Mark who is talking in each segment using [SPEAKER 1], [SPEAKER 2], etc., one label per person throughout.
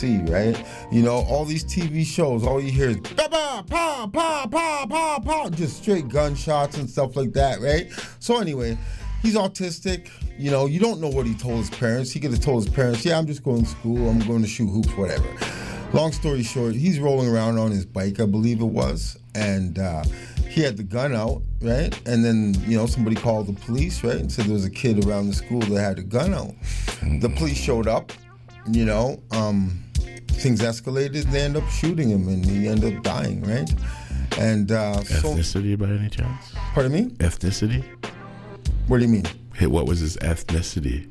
[SPEAKER 1] right? You know, all these TV shows, all you hear is ba ba pa pa pa pa pa, just straight gunshots and stuff like that, right? So anyway, he's autistic. You know, you don't know what he told his parents. He could have told his parents, yeah, I'm just going to school, I'm going to shoot hoops, whatever. Long story short, he's rolling around on his bike, I believe it was, and he had the gun out, right? And then, you know, somebody called the police, right? And said there was a kid around the school that had a gun out. The police showed up, you know, things escalated, and they ended up shooting him, and he ended up dying, right? And
[SPEAKER 2] ethnicity by any chance?
[SPEAKER 1] Pardon me?
[SPEAKER 2] Ethnicity?
[SPEAKER 1] What do you mean?
[SPEAKER 2] Hey, what was his ethnicity?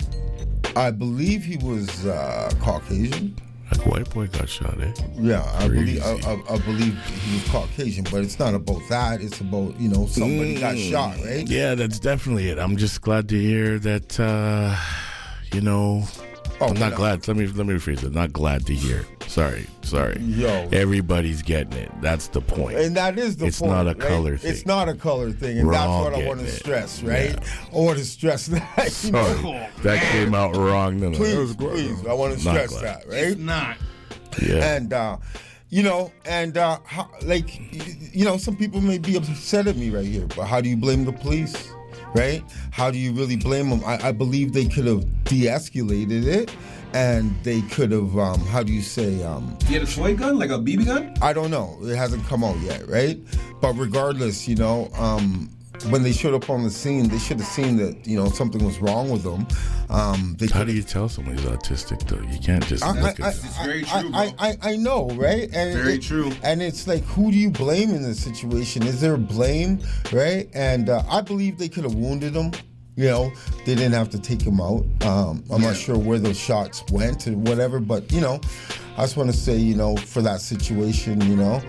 [SPEAKER 1] I believe he was Caucasian.
[SPEAKER 2] Like white boy got shot, eh?
[SPEAKER 1] Yeah, I believe he was Caucasian, but it's not about that. It's about, you know, somebody got shot, right?
[SPEAKER 2] Yeah, that's definitely it. I'm just glad to hear that, you know. I'm not glad. Let me rephrase it. Not glad to hear. Sorry.
[SPEAKER 1] Yo,
[SPEAKER 2] everybody's getting it. That's the point.
[SPEAKER 1] And that is the point.
[SPEAKER 2] It's not a color thing.
[SPEAKER 1] It's not a color thing, and that's what I want to stress, right?
[SPEAKER 2] Yeah.
[SPEAKER 1] I want to stress that.
[SPEAKER 2] Sorry, that came out wrong. No,
[SPEAKER 1] please, I want to stress that, right?
[SPEAKER 3] It's not.
[SPEAKER 2] Yeah.
[SPEAKER 1] And you know, and like, you know, some people may be upset at me right here, but how do you blame the police? Right? How do you really blame them? I believe they could have de-escalated it, and they could have, how do you say?
[SPEAKER 3] He had a toy gun, like a BB gun?
[SPEAKER 1] I don't know. It hasn't come out yet, right? But regardless, you know, when they showed up on the scene, they should have seen that, you know, something was wrong with them.
[SPEAKER 2] How do you tell someone he's autistic, though? You can't just look at them.
[SPEAKER 3] It's very true, bro.
[SPEAKER 1] I know, right? And
[SPEAKER 3] very true.
[SPEAKER 1] And it's like, who do you blame in this situation? Is there a blame, right? And I believe they could have wounded him. You know, they didn't have to take him out. I'm not sure where those shots went or whatever, but, you know, I just want to say, you know, for that situation, you know,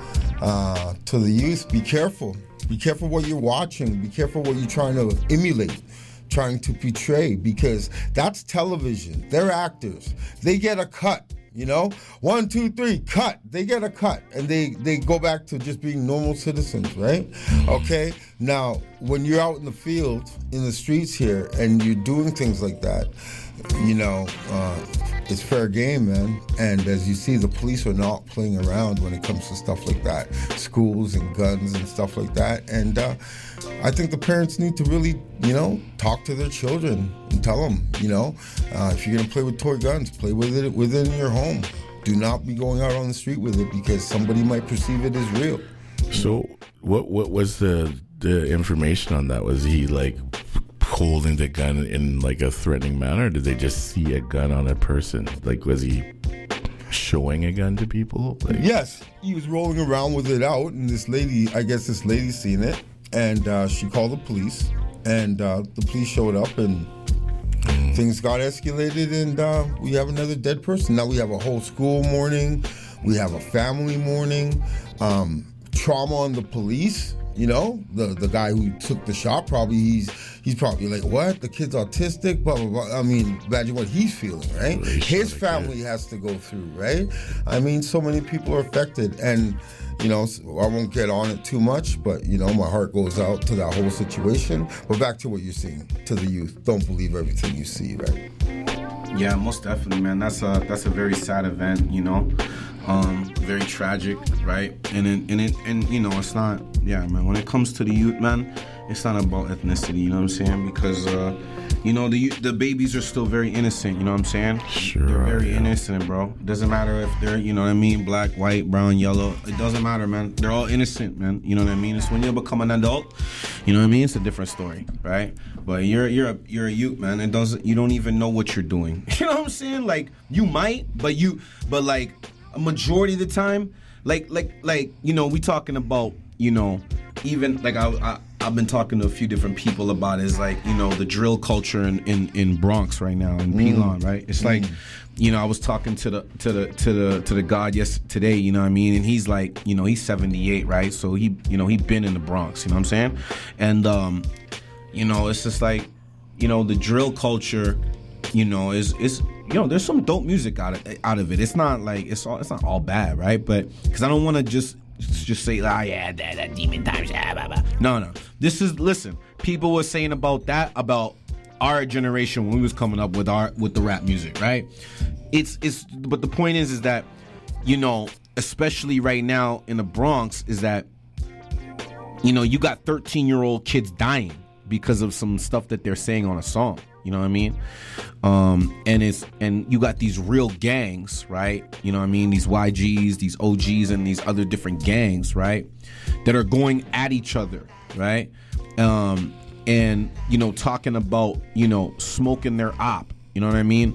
[SPEAKER 1] to the youth, be careful. Be careful what you're watching. Be careful what you're trying to emulate, trying to portray, because that's television. They're actors. They get a cut, you know? 1, 2, 3, cut. They get a cut, and they go back to just being normal citizens, right? Okay? Now, when you're out in the field, in the streets here, and you're doing things like that, you know, it's fair game, man. And as you see, the police are not playing around when it comes to stuff like that, schools and guns and stuff like that. And I think the parents need to really, you know, talk to their children and tell them, you know, if you're going to play with toy guns, play with it within your home. Do not be going out on the street with it, because somebody might perceive it as real.
[SPEAKER 2] So what was the information on that? Was he like holding the gun in like a threatening manner, or did they just see a gun on a person? Like, was he showing a gun to people? Like,
[SPEAKER 1] yes, he was rolling around with it out, and this lady seen it, and she called the police, and the police showed up, and things got escalated, and we have another dead person. Now we have a whole school mourning, we have a family mourning, trauma on the police. You know, the guy who took the shot, probably he's probably like, what? The kid's autistic, blah, blah, blah. I mean, imagine what he's feeling, right? His family has to go through, right? I mean, so many people are affected. And, you know, I won't get on it too much, but, you know, my heart goes out to that whole situation. But back to what you're saying, to the youth, don't believe everything you see, right?
[SPEAKER 3] Yeah, most definitely, man. That's a very sad event, you know. Very tragic, right? And you know, it's not. Yeah, man. When it comes to the youth, man, it's not about ethnicity. You know what I'm saying? Because you know, the babies are still very innocent. You know what I'm saying?
[SPEAKER 2] Sure.
[SPEAKER 3] They're very innocent, bro. It doesn't matter if they're, you know what I mean, black, white, brown, yellow. It doesn't matter, man. They're all innocent, man. You know what I mean? It's when you become an adult. You know what I mean? It's a different story, right? But you're a youth, man. You don't even know what you're doing. You know what I'm saying? Like, you might, but like a majority of the time, like you know, we talking about, you know, even like I've been talking to a few different people about it, is like, you know, the drill culture in Bronx right now, in Pelon, right? It's like, you know, I was talking to the god today, you know what I mean, and he's like, you know, he's 78, right? So he, you know, he been in the Bronx, you know what I'm saying? And you know, it's just like, you know, the drill culture, you know, is you know, there's some dope music out of it. It's not like it's not all bad, right? But because I don't want to just say, oh yeah, that demon times, yeah, blah, blah. No. Listen, people were saying about our generation when we was coming up with the rap music, right? but the point is that, you know, especially right now in the Bronx, is that, you know, you got 13-year-old kids dying because of some stuff that they're saying on a song. You know what I mean? And you got these real gangs, right? You know what I mean? These YGs, these OGs, and these other different gangs, right? That are going at each other, right? And, you know, talking about, you know, smoking their op. You know what I mean?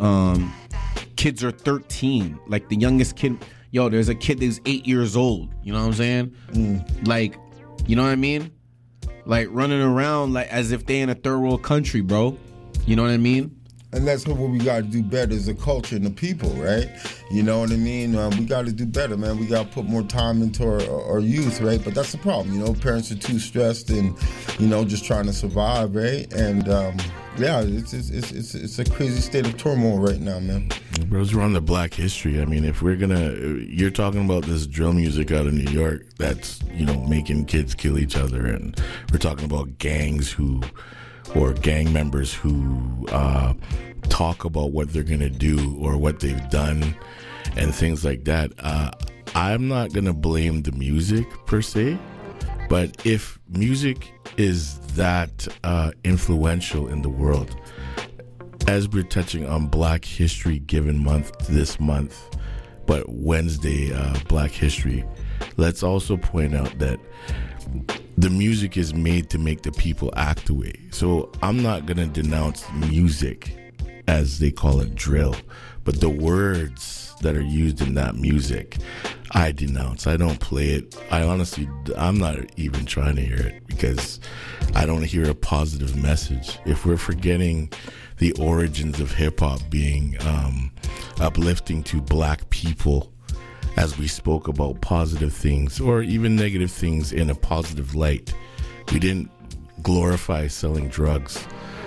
[SPEAKER 3] Kids are 13. Like, the youngest kid, there's a kid that's 8 years old. You know what I'm saying? Like, you know what I mean? Like, running around like as if they in a third world country, bro. You know what I mean?
[SPEAKER 1] And that's what we got to do better as a culture and the people, right? You know what I mean? We got to do better, man. We got to put more time into our youth, right? But that's the problem, you know? Parents are too stressed and, you know, just trying to survive, right? And, yeah, it's a crazy state of turmoil right now, man.
[SPEAKER 2] Bros, we're on the Black History. I mean, if we're you're talking about this drill music out of New York that's, you know, making kids kill each other. And we're talking about gangs or gang members who talk about what they're going to do or what they've done and things like that. I'm not going to blame the music per se, but if music is that influential in the world, as we're touching on Black History Given Month this month, but Wednesday, Black History, let's also point out that the music is made to make the people act away. So I'm not going to denounce music, as they call it, drill, but the words that are used in that music, I denounce. I don't play it. I'm not even trying to hear it because I don't hear a positive message. If we're forgetting the origins of hip-hop being uplifting to Black people, as we spoke about positive things or even negative things in a positive light. We didn't glorify selling drugs,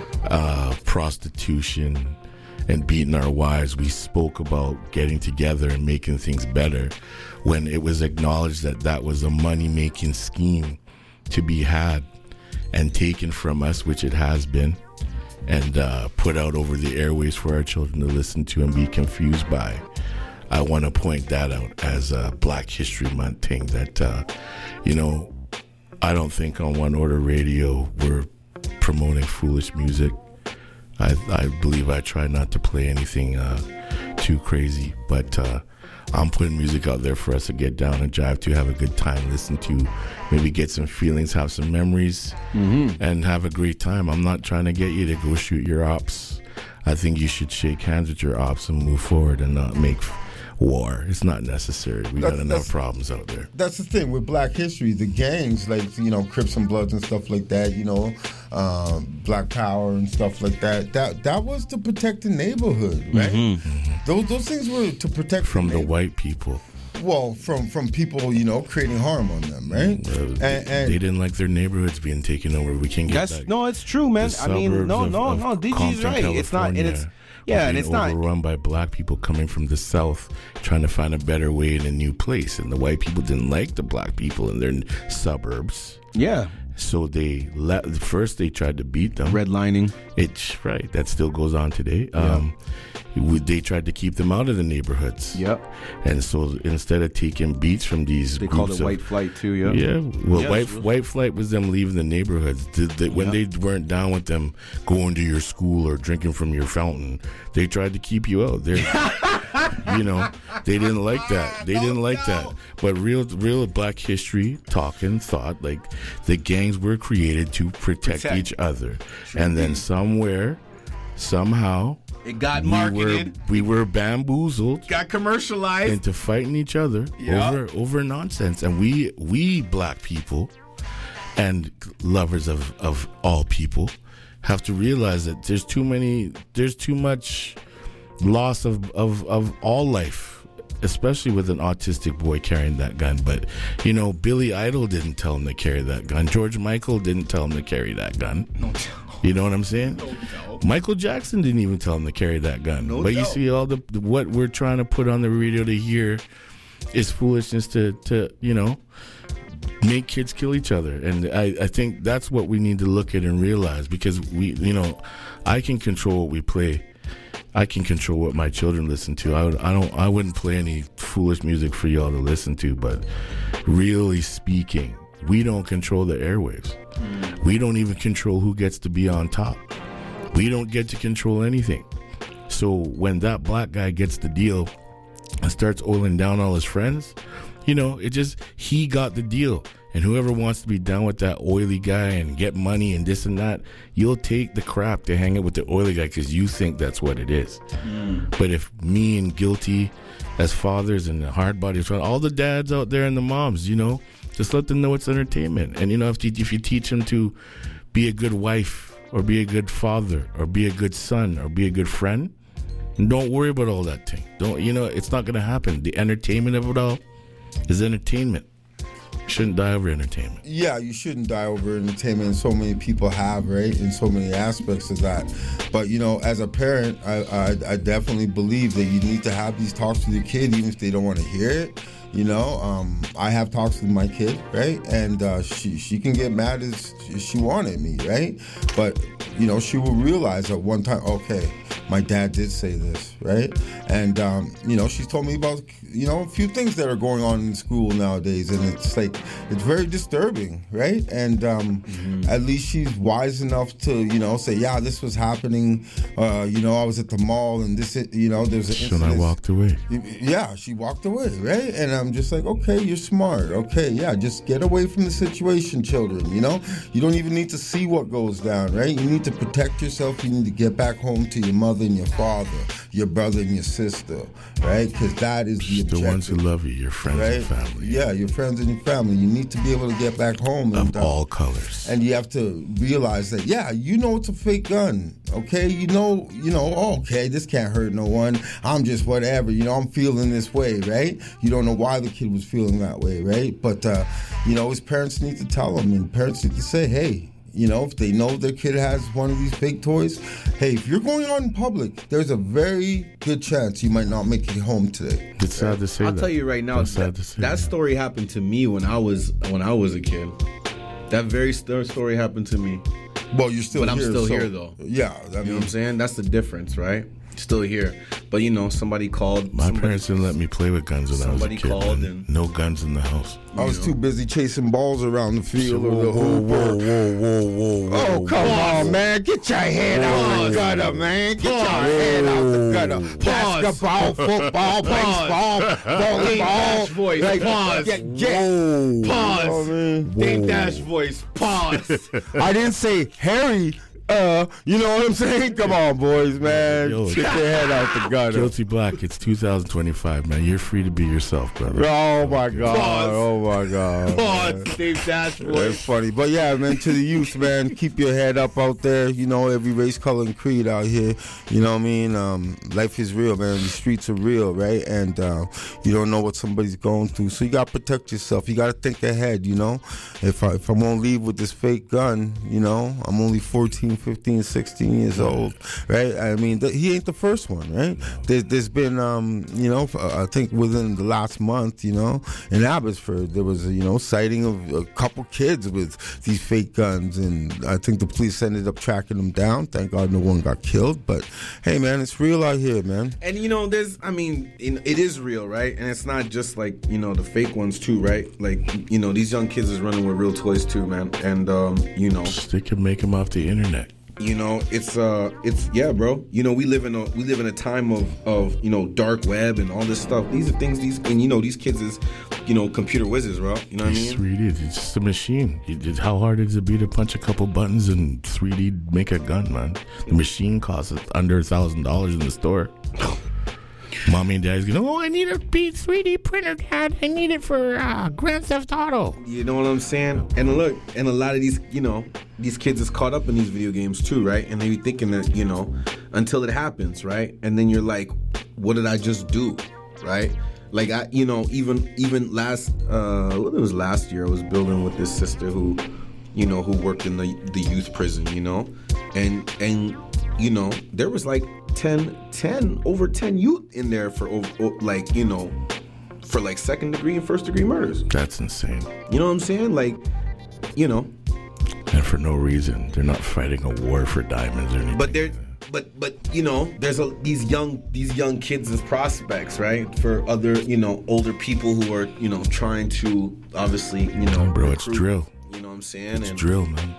[SPEAKER 2] prostitution, and beating our wives. We spoke about getting together and making things better when it was acknowledged that that was a money-making scheme to be had and taken from us, which it has been, and put out over the airways for our children to listen to and be confused by. I want to point that out as a Black History Month thing that, you know, I don't think on One Order Radio we're promoting foolish music. I believe I try not to play anything too crazy, but I'm putting music out there for us to get down and jive to, have a good time, listen to, maybe get some feelings, have some memories, and have a great time. I'm not trying to get you to go shoot your ops. I think you should shake hands with your ops and move forward and not make war. It's not necessary. We got enough problems out there.
[SPEAKER 1] That's the thing with Black History. The gangs, like, you know, Crips and Bloods and stuff like that, you know, Black Power and stuff like that. That was to protect the neighborhood, right? Those things were to protect
[SPEAKER 2] from the white people.
[SPEAKER 1] Well, from people, you know, creating harm on them, right?
[SPEAKER 2] And they didn't like their neighborhoods being taken over. We can't get that.
[SPEAKER 3] No, it's true, man. I mean, no, DG's right.
[SPEAKER 2] California,
[SPEAKER 3] it's not, and it's and it's not
[SPEAKER 2] overrun by Black people coming from the South, trying to find a better way in a new place, and the white people didn't like the Black people in their suburbs.
[SPEAKER 3] Yeah.
[SPEAKER 2] So they first they tried to beat them.
[SPEAKER 3] Redlining.
[SPEAKER 2] It's right. That still goes on today.
[SPEAKER 3] Yeah.
[SPEAKER 2] They tried to keep them out of the neighborhoods.
[SPEAKER 3] Yep.
[SPEAKER 2] And so instead of taking beats from these,
[SPEAKER 3] they called it white flight too. Yeah.
[SPEAKER 2] Yeah. Well, white flight was them leaving the neighborhoods. When they weren't down with them going to your school or drinking from your fountain, they tried to keep you out. You know, they didn't like that. They didn't like that. But real Black history talking thought like the gangs were created to protect each other, and then somehow. It got marketed. We were bamboozled.
[SPEAKER 3] Got commercialized
[SPEAKER 2] into fighting each other over nonsense. And we Black people and lovers of all people have to realize that there's too much loss of all life, especially with an autistic boy carrying that gun. But, you know, Billy Idol didn't tell him to carry that gun. George Michael didn't tell him to carry that gun. No doubt. You know what I'm saying? No doubt. Michael Jackson didn't even tell him to carry that gun. No but doubt. You see, all what we're trying to put on the radio to hear is foolishness to you know, make kids kill each other. And I think that's what we need to look at and realize, because we, you know, I can control what we play. I can control what my children listen to. I wouldn't play any foolish music for y'all to listen to, but really speaking, we don't control the airwaves. We don't even control who gets to be on top. We don't get to control anything. So when that black guy gets the deal and starts oiling down all his friends, he got the deal. And whoever wants to be down with that oily guy and get money and this and that, you'll take the crap to hang out with the oily guy because you think that's what it is. But if me and Guilty as fathers and the hard bodies, all the dads out there and the moms, just let them know it's entertainment. And, if you teach them to be a good wife or be a good father or be a good son or be a good friend, don't worry about all that thing. It's not going to happen. The entertainment of it all is entertainment. You shouldn't die over entertainment.
[SPEAKER 1] Yeah, you shouldn't die over entertainment, and so many people have, right, in so many aspects of that. But, as a parent, I definitely believe that you need to have these talks with your kid, even if they don't want to hear it. I have talks with my kid, right? And she can get mad as she wanted me, right? But, she will realize at one time, okay, my dad did say this, right? And, she's told me about, a few things that are going on in school nowadays. And it's very disturbing, right? And at least she's wise enough to, say, yeah, this was happening. I was at the mall and this, there's an incident.
[SPEAKER 2] I walked away.
[SPEAKER 1] Yeah, she walked away, right? And I'm just like, okay, you're smart. Okay, yeah, just get away from the situation, children, You don't even need to see what goes down, right? You need to protect yourself. You need to get back home to your mother and your father, your brother and your sister, right? Because that is the objective.
[SPEAKER 2] The ones who love you, your friends and family.
[SPEAKER 1] Yeah, your friends and your family. You need to be able to get back home.
[SPEAKER 2] Of all colors.
[SPEAKER 1] And you have to realize that, it's a fake gun, okay? Okay, this can't hurt no one. I'm just whatever, I'm feeling this way, right? You don't know why the kid was feeling that way, right? But, his parents need to tell him, and parents need to say, hey, if they know their kid has one of these fake toys, hey, if you're going out in public, there's a very good chance you might not make it home today.
[SPEAKER 2] It's sad to say that.
[SPEAKER 3] I'll tell you right now, that story happened to me when I was a kid. That very story happened to me.
[SPEAKER 1] Well, you're still here.
[SPEAKER 3] But I'm still here, though.
[SPEAKER 1] Yeah.
[SPEAKER 3] You know what I'm saying? That's the difference, right? Still here. But, somebody called.
[SPEAKER 2] My parents didn't let me play with guns when I was a kid.
[SPEAKER 3] Somebody called and
[SPEAKER 2] no guns in the house.
[SPEAKER 1] I was too busy chasing balls around the field or the hoop.
[SPEAKER 2] Whoa.
[SPEAKER 1] Oh, come on, man. Get your head out the gutter, man. Get your head out the gutter. Basketball, football, baseball, volleyball.
[SPEAKER 3] Voice. Pause. Dave Dash voice. Pause.
[SPEAKER 1] I didn't say Harry. You know what I'm saying? Come on, boys, man. Get your head out the gutter.
[SPEAKER 2] Guilty Black, it's 2025, man. You're free to be yourself, brother.
[SPEAKER 1] Oh, my God.
[SPEAKER 3] Pause.
[SPEAKER 1] Oh, my God.
[SPEAKER 3] Pause. Dave Dash voice.
[SPEAKER 1] That's funny. But, yeah, man, to the youth, man, keep your head up out there. Every race, color, and creed out here. You know what I mean? Life is real, man. The streets are real, right? And you don't know what somebody's going through. So you got to protect yourself. You got to think ahead, If I'm going to leave with this fake gun, I'm only 14, 15, 16 years old, right? I mean, he ain't the first one, right? There's been, I think within the last month, in Abbotsford, there was a, sighting of a couple kids with these fake guns, and I think the police ended up tracking them down. Thank God no one got killed, but hey, man, it's real out here, man.
[SPEAKER 3] And, it is real, right? And it's not just like, the fake ones too, right? Like, these young kids is running with real toys too, man. And,
[SPEAKER 2] They can make them off the internet.
[SPEAKER 3] It's yeah, bro. We live in a time of dark web and all this stuff. These are things these kids is computer whizzes, bro. You know what I mean?
[SPEAKER 2] 3D, it's just a machine. How hard is it be to punch a couple buttons and 3D make a gun, man? The machine costs under $1,000 in the store. Mommy and dad's going, I need a 3D printer, Dad. I need it for Grand Theft Auto.
[SPEAKER 3] You know what I'm saying? And look, and a lot of these, these kids is caught up in these video games too, right? And they be thinking that, until it happens, right? And then you're like, what did I just do, right? Like, even last, it was last year, I was building with this sister who worked in the youth prison, and there was like 10 over 10 youth in there for second degree and first degree murders.
[SPEAKER 2] That's insane.
[SPEAKER 3] You know what I'm saying? Like,
[SPEAKER 2] And for no reason. They're not fighting a war for diamonds or anything.
[SPEAKER 3] but you know, there's these young kids as prospects, right? For other, you know, older people who are, you know, trying to obviously, you know,
[SPEAKER 2] bro, it's drill.
[SPEAKER 3] You know what I'm saying?
[SPEAKER 2] It's drill, man.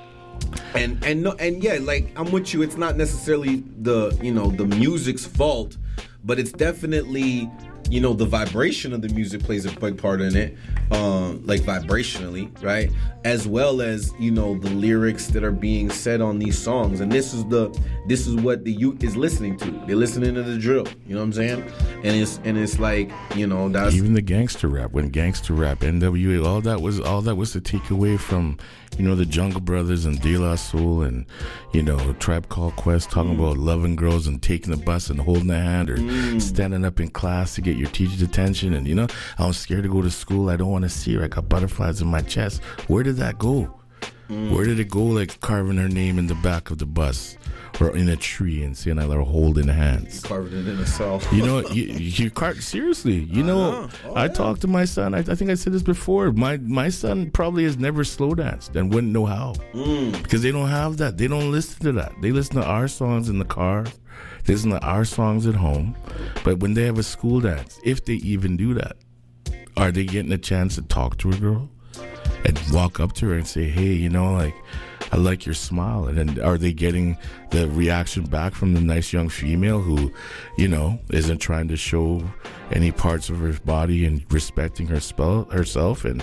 [SPEAKER 3] And yeah, like, I'm with you. It's not necessarily the, you know, the music's fault, but it's definitely, you know, the vibration of the music plays a big part in it, like vibrationally, right? As well as, you know, the lyrics that are being said on these songs. And this is what the youth is listening to. They're listening to the drill. You know what I'm saying? And it's like, you know, that's
[SPEAKER 2] even the gangster rap. When gangster rap, NWA, all that was to take away from, you know, the Jungle Brothers and De La Soul and, you know, Tribe Called Quest talking about loving girls and taking the bus and holding the hand or standing up in class to get your teacher's attention. And, you know, I'm scared to go to school. I don't want to see her. I got butterflies in my chest. Where did that go? Where did it go, like carving her name in the back of the bus or in a tree and saying I let her holding hands?
[SPEAKER 3] Carving it in a cell.
[SPEAKER 2] You know, you seriously. You know, I talked to my son. I think I said this before. My son probably has never slow danced and wouldn't know how because they don't have that. They don't listen to that. They listen to our songs in the car. They listen to our songs at home. But when they have a school dance, if they even do that, are they getting a chance to talk to a girl and walk up to her and say, hey, you know, like, I like your smile? And then are they getting the reaction back from the nice young female who, you know, isn't trying to show any parts of her body and respecting herself and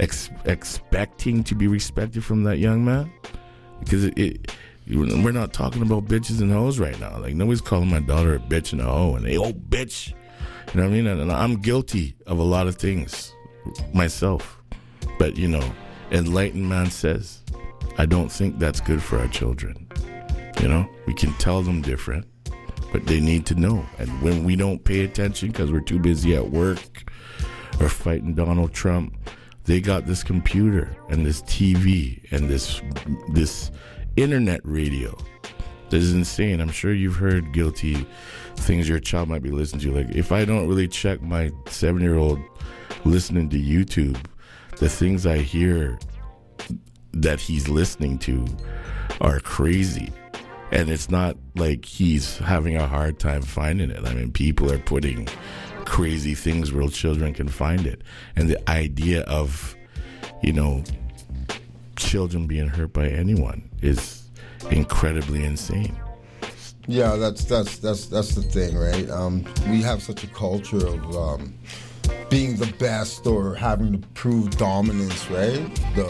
[SPEAKER 2] expecting to be respected from that young man? Because we're not talking about bitches and hoes right now. Like, nobody's calling my daughter a bitch and a hoe and, hey, oh, bitch. You know what I mean? And I'm guilty of a lot of things myself. But, you know, enlightened man says, I don't think that's good for our children. You know, we can tell them different, but they need to know. And when we don't pay attention because we're too busy at work or fighting Donald Trump, they got this computer and this TV and this internet radio. This is insane. I'm sure you've heard guilty things your child might be listening to. Like, if I don't really check my 7-year-old listening to YouTube, the things I hear that he's listening to are crazy. And it's not like he's having a hard time finding it. I mean, people are putting crazy things where children can find it. And the idea of, you know, children being hurt by anyone is incredibly insane.
[SPEAKER 1] Yeah, that's the thing, right? We have such a culture of being the best or having to prove dominance, right?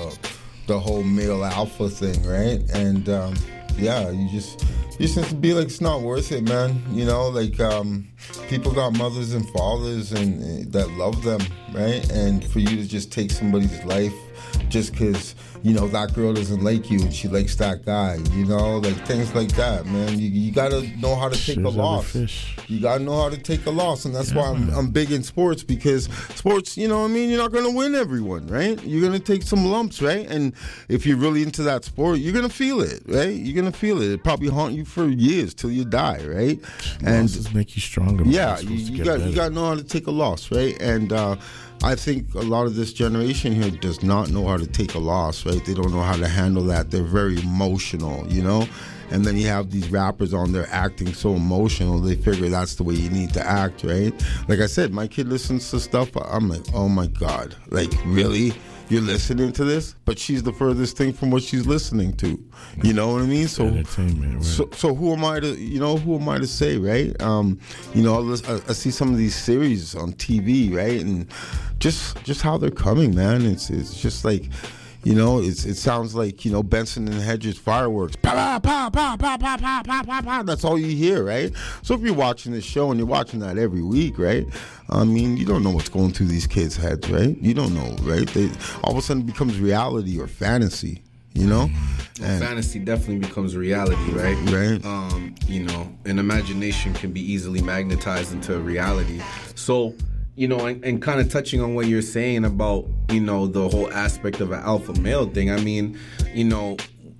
[SPEAKER 1] The whole male alpha thing, right? And yeah, you just have to be like, it's not worth it, man. You know, like people got mothers and fathers and that love them, right? And for you to just take somebody's life just because, you know, that girl doesn't like you and she likes that guy, you know, like things like that, man. You gotta know how to take a loss. You gotta know how to take a loss, and that's why I'm big in sports, because sports, you know what I mean, you're not gonna win everyone, right? You're gonna take some lumps, right? And if you're really into that sport, you're gonna feel it, right? You're gonna feel it. It probably haunt you for years till you die, right? And
[SPEAKER 2] losses make you stronger.
[SPEAKER 1] Yeah, you gotta know how to take a loss, right? And I think a lot of this generation here does not know how to take a loss, right? They don't know how to handle that. They're very emotional, you know? And then you have these rappers on there acting so emotional, they figure that's the way you need to act, right? Like I said, my kid listens to stuff, I'm like, oh my God, like, really? You're listening to this? But she's the furthest thing from what she's listening to. You know what I mean? So,
[SPEAKER 2] entertainment, right?
[SPEAKER 1] So who am I to say, right? You know, I see some of these series on TV, right? And just how they're coming, man. It's just like, you know, it sounds like, you know, Benson and Hedges fireworks. Pa, pa, pa, pa, pa, pa, pa, pa, pa. That's all you hear, right? So if you're watching this show and you're watching that every week, right? I mean, you don't know what's going through these kids' heads, right? You don't know, right? All of a sudden it becomes reality or fantasy, you know?
[SPEAKER 3] Well, fantasy definitely becomes reality, right?
[SPEAKER 1] Right.
[SPEAKER 3] You know, an imagination can be easily magnetized into reality. So, you know, and kind of touching on what you're saying about, you know, the whole aspect of an alpha male thing. I mean, you know,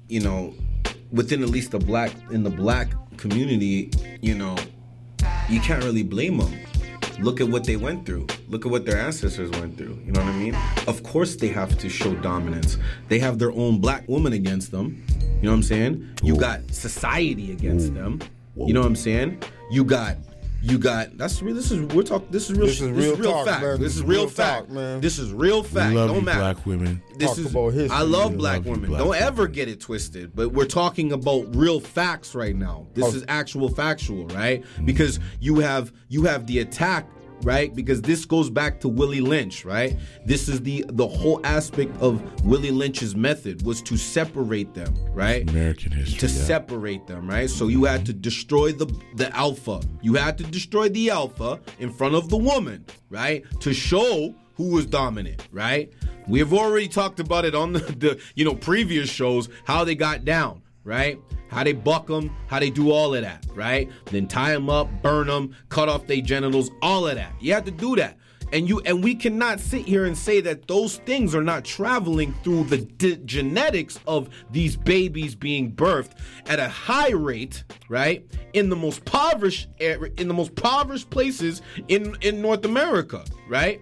[SPEAKER 3] within at least the black community, you know, you can't really blame them. Look at what they went through. Look at what their ancestors went through. You know what I mean? Of course they have to show dominance. They have their own black woman against them. You know what I'm saying? You got society against them. You know what I'm saying? You got this is real talk, man. This is real fact,
[SPEAKER 1] man.
[SPEAKER 3] This is real fact.
[SPEAKER 2] We love
[SPEAKER 3] Don't
[SPEAKER 2] you,
[SPEAKER 3] matter.
[SPEAKER 2] black women.
[SPEAKER 3] This
[SPEAKER 1] Talk
[SPEAKER 3] is
[SPEAKER 1] about history.
[SPEAKER 3] I love
[SPEAKER 2] We
[SPEAKER 3] black
[SPEAKER 2] love you,
[SPEAKER 3] women.
[SPEAKER 2] black
[SPEAKER 3] Don't
[SPEAKER 2] women.
[SPEAKER 3] ever get it twisted. But we're talking about real facts right now. This is actual factual, right? Because you have the attack, right? Because this goes back to Willie Lynch, right? This is the whole aspect of Willie Lynch's method was to separate them, right?
[SPEAKER 2] American history.
[SPEAKER 3] To separate them, right? So you had to destroy the alpha. You had to destroy the alpha in front of the woman, right? To show who was dominant, right? We have already talked about it on the previous shows, how they got down, right? How they buck them, how they do all of that, right? Then tie them up, burn them, cut off their genitals, all of that. You have to do that. And we cannot sit here and say that those things are not traveling through the genetics of these babies being birthed at a high rate, right? In the most impoverished places in North America, right?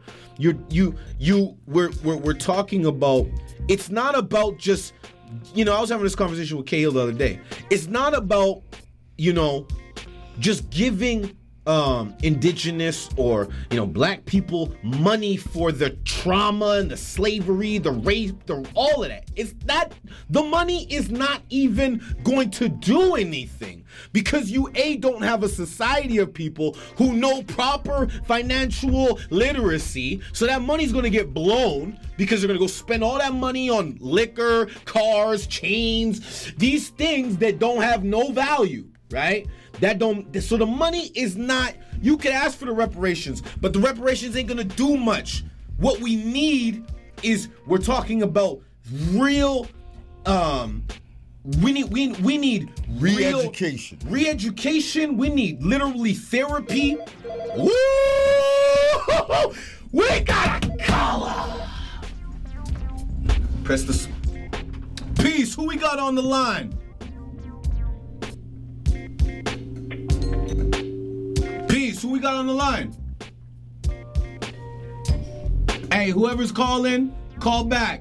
[SPEAKER 3] We're talking about, it's not about just, I was having this conversation with Cahill the other day. It's not about, just giving indigenous or black people money for the trauma and the slavery, the rape, all of that. It's not, the money is not even going to do anything because you don't have a society of people who know proper financial literacy, so that money's going to get blown because they're going to go spend all that money on liquor, cars, chains, these things that don't have no value, right? So the money is not, you can ask for the reparations, but the reparations ain't gonna do much. What we need is, we're talking about real, we need
[SPEAKER 1] re-education.
[SPEAKER 3] Re-education, we need literally therapy. Woo! We got a collar! Press the, peace, who we got on the line? Who we got on the line? Hey, whoever's calling, call back.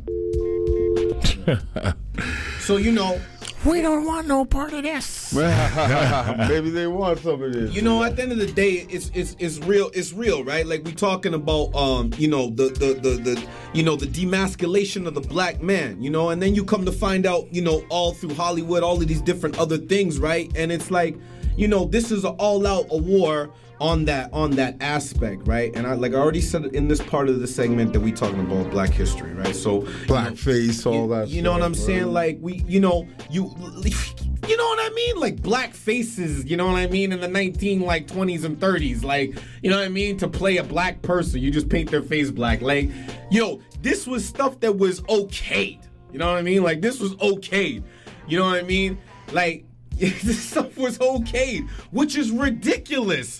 [SPEAKER 3] So
[SPEAKER 2] we don't want no part of this.
[SPEAKER 1] Maybe they want some of this.
[SPEAKER 3] at the end of the day, it's real. It's real, right? Like, we talking about the demasculation of the black man, and then you come to find out, all through Hollywood, all of these different other things, right? And it's like, this is an all-out war on that aspect, right? And I already said in this part of the segment that we talking about Black history, right? So
[SPEAKER 1] blackface, all that.
[SPEAKER 3] You know what I'm saying? Like, you know what I mean? Like, black faces, you know what I mean? In the 20s and 30s, like, you know what I mean? To play a black person, you just paint their face black. Like, this was stuff that was okayed. You know what I mean? Like, this was okayed. You know what I mean? Like, this stuff was okayed, which is ridiculous.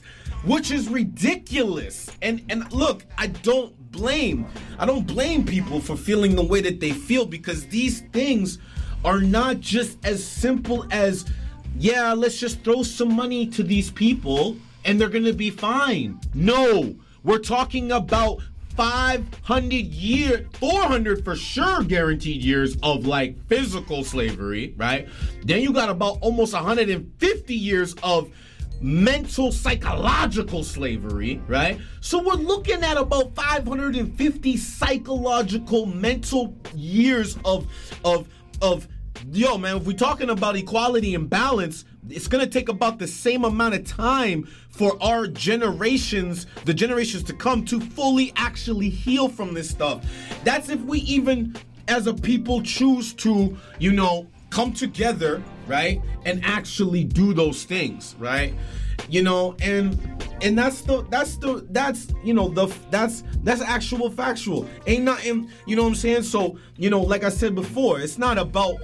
[SPEAKER 3] And look, I don't blame people for feeling the way that they feel, because these things are not just as simple as, let's just throw some money to these people and they're gonna be fine. No, we're talking about 400 for sure guaranteed years of like physical slavery, right? Then you got about almost 150 years of mental, psychological slavery, right? So we're looking at about 550 psychological, mental years of man, if we're talking about equality and balance, it's gonna take about the same amount of time for our generations, the generations to come, to fully actually heal from this stuff. That's if we even, as a people, choose to, come together, right, and actually do those things, right? And that's actual factual. Ain't nothing, you know what I'm saying? So, like I said before, it's not about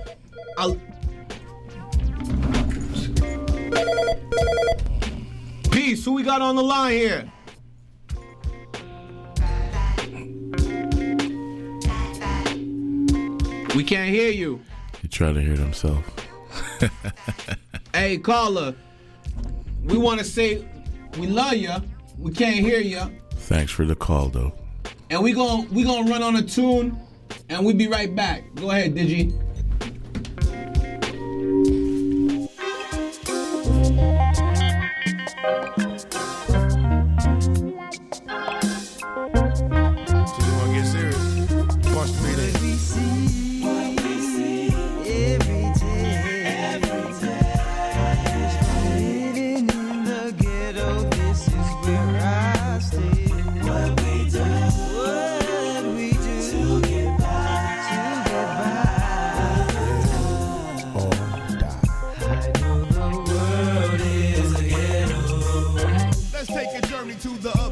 [SPEAKER 3] Peace, who we got on the line here? We can't hear you.
[SPEAKER 2] He tried to hear it himself.
[SPEAKER 3] Hey, caller, we want to say we love ya. We can't hear ya.
[SPEAKER 2] Thanks for the call, though.
[SPEAKER 3] And we gonna run on a tune, and we'll be right back. Go ahead, Digi.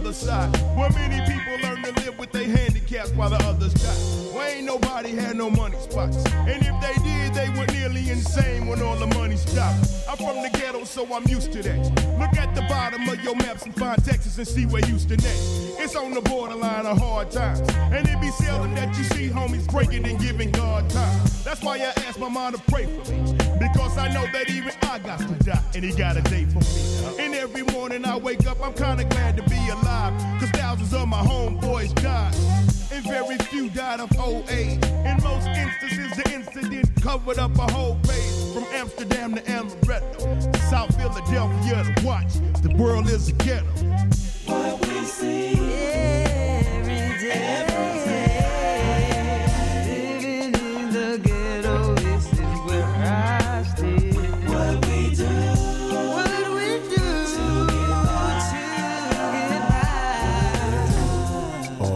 [SPEAKER 4] other side, where many people learn to live with their handicaps while the others die. Where ain't nobody had no money spots, and if they did, they were nearly insane when all the money stopped. I'm from the ghetto, so I'm used to that. Look at the bottom of your maps and find Texas and see where Houston at. It's on the borderline of hard times, and it be seldom that you see homies breaking and giving God time. That's why I ask my mom to pray for me, because I know that even I got to die, and he got a day for me. And every morning I wake up, I'm kinda glad to be alive, cause thousands of my homeboys died, and very few died of old age. In most instances, the incident covered up a whole page, from Amsterdam to Amaretto, to South Philadelphia to watch. The world is a ghetto.
[SPEAKER 5] What we see every day. Living in the ghetto, this is where I stay. What we do to get by.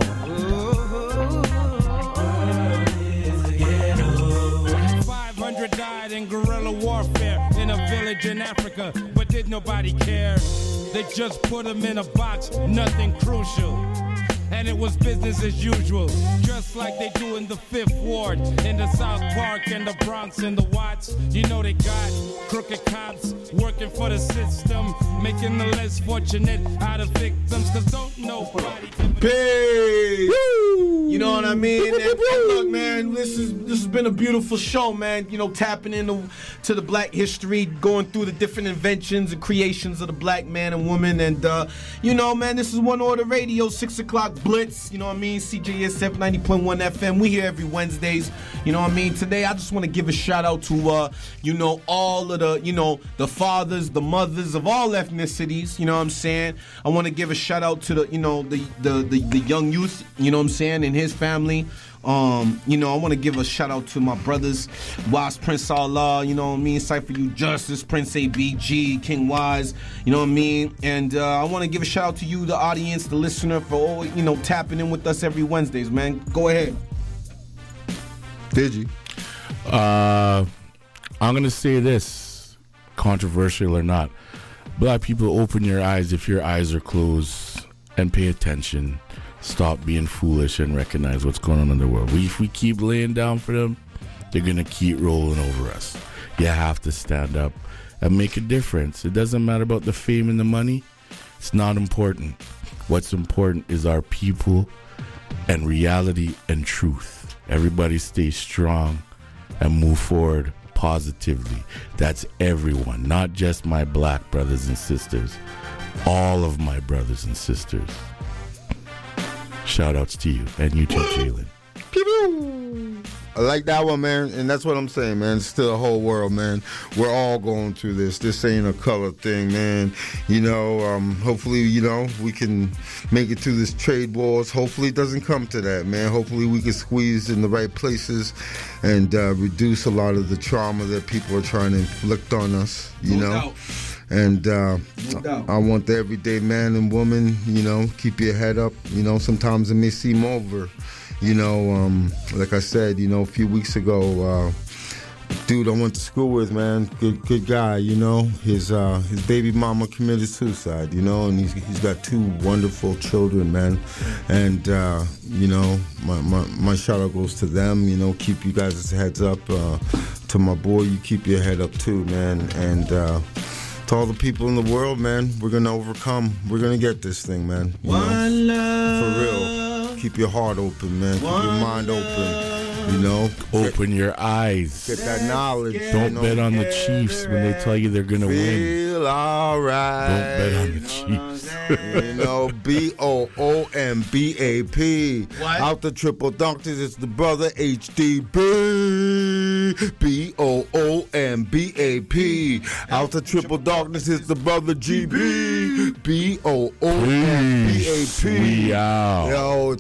[SPEAKER 5] Is the ghetto.
[SPEAKER 6] 500 died in guerrilla warfare in a village in Africa, but did nobody care? They just put them in a box, nothing crucial. And it was business as usual, just like they do in the 5th Ward, in the South Park, and the Bronx, and the Watts. You know they got crooked cops working for the system, making the less fortunate out of victims, cause don't nobody give a
[SPEAKER 3] Peace. You know what I mean? And look, man, this has been a beautiful show, man. You know, tapping into the black history, going through the different inventions and creations of the black man and woman. And, you know, man, this is One Order Radio, 6 o'clock Blitz. You know what I mean? CJSF 90.1 FM. We here every Wednesdays. You know what I mean? Today, I just want to give a shout out to, you know, all of the, you know, the fathers, the mothers of all ethnicities. You know what I'm saying? I want to give a shout out to the, you know, the young youth, you know what I'm saying, and his family. You know, I want to give a shout out to my brothers, Wise Prince Allah, you know what I mean, Cypher You Justice, Prince ABG, King Wise, you know what I mean, and I want to give a shout out to you, the audience, the listener, for all, you know, tapping in with us every Wednesdays, man. Go ahead.
[SPEAKER 1] Did you?
[SPEAKER 2] I'm gonna say this, controversial or not. Black people, open your eyes if your eyes are closed and pay attention. Stop being foolish and recognize what's going on in the world. If we keep laying down for them, they're gonna keep rolling over us. You have to stand up and make a difference. It doesn't matter about the fame and the money. It's not important. What's important is our people and reality and truth. Everybody stay strong and move forward positively. That's everyone, not just my black brothers and sisters. All of my brothers and sisters. Shout outs to you and you too, Jalen.
[SPEAKER 1] I like that one, man, and that's what I'm saying, man. It's still a whole world, man. We're all going through this. This ain't a color thing, man. You know, hopefully, you know, we can make it through this trade wars. Hopefully it doesn't come to that, man. Hopefully we can squeeze in the right places and reduce a lot of the trauma that people are trying to inflict on us, you know. And I want the everyday man and woman, you know, keep your head up. You know, sometimes it may seem over. You know, like I said, you know, a few weeks ago, dude I went to school with, man, good guy, you know, his baby mama committed suicide, you know, and he's got 2 wonderful children, man. And, you know, my shout out goes to them, you know, keep you guys' heads up. To my boy, you keep your head up too, man. And, to all the people in the world, man, we're going to overcome. We're going to get this thing, man. You
[SPEAKER 3] One
[SPEAKER 1] know?
[SPEAKER 3] love.
[SPEAKER 1] For real. Keep your heart open, man. Keep your mind open, you know.
[SPEAKER 2] Open your eyes.
[SPEAKER 1] Get that knowledge.
[SPEAKER 2] Don't
[SPEAKER 1] you know?
[SPEAKER 2] bet on the Chiefs when they tell you they're going to win.
[SPEAKER 1] Feel alright.
[SPEAKER 2] Don't bet on the Chiefs.
[SPEAKER 1] You know, BOOMBAP.
[SPEAKER 3] What?
[SPEAKER 1] Out the triple doctors, it's the brother HDB. BOOMBAP. Out the triple darkness, it's the brother GB.
[SPEAKER 2] Peace. We
[SPEAKER 1] BOOMBAP.
[SPEAKER 2] out.
[SPEAKER 1] Yo, it's